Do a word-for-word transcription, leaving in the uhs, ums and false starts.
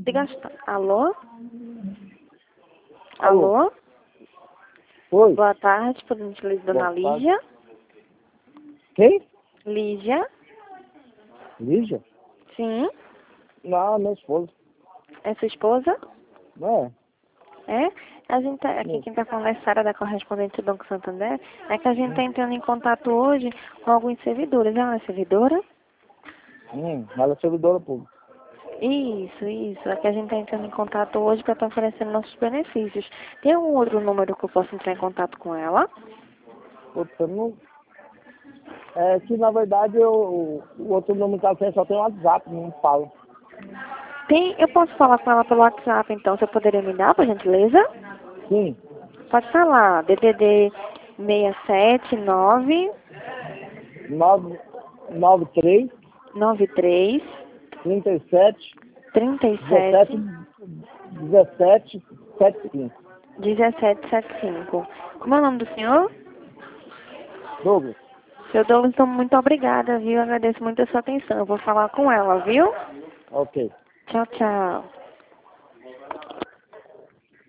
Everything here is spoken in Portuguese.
Diga, alô? Alô? Alô? Oi. Boa tarde, podemos falar Dona Boa tarde. Lígia? Quem? Lígia? Lígia? Sim. Não, minha esposa. É sua esposa? Não é? É? A gente tá, aqui Sim. quem está falando é Sara, da correspondente do Banco Santander. É que a gente está entrando em contato hoje com alguns servidores. Ela é servidora? Hum, ela é servidora pública. Isso, isso. É que a gente está entrando em contato hoje para estar oferecendo nossos benefícios. Tem algum outro número que eu possa entrar em contato com ela? Puta, não... É que, na verdade, eu, o outro número que ela tem só tem um WhatsApp, não fala. Tem, eu posso falar com ela pelo WhatsApp, então. Você poderia me dar, por gentileza? Sim. Pode falar. D D D seis sete nove nove nove três, nove três trinta e sete, trinta e dezessete, sete dezessete, setenta e cinco. dezessete setenta e cinco. Como é o nome do senhor? Douglas. Seu Douglas, então, muito obrigada, viu? Agradeço muito a sua atenção. Eu vou falar com ela, viu? Ok. Tchau, tchau.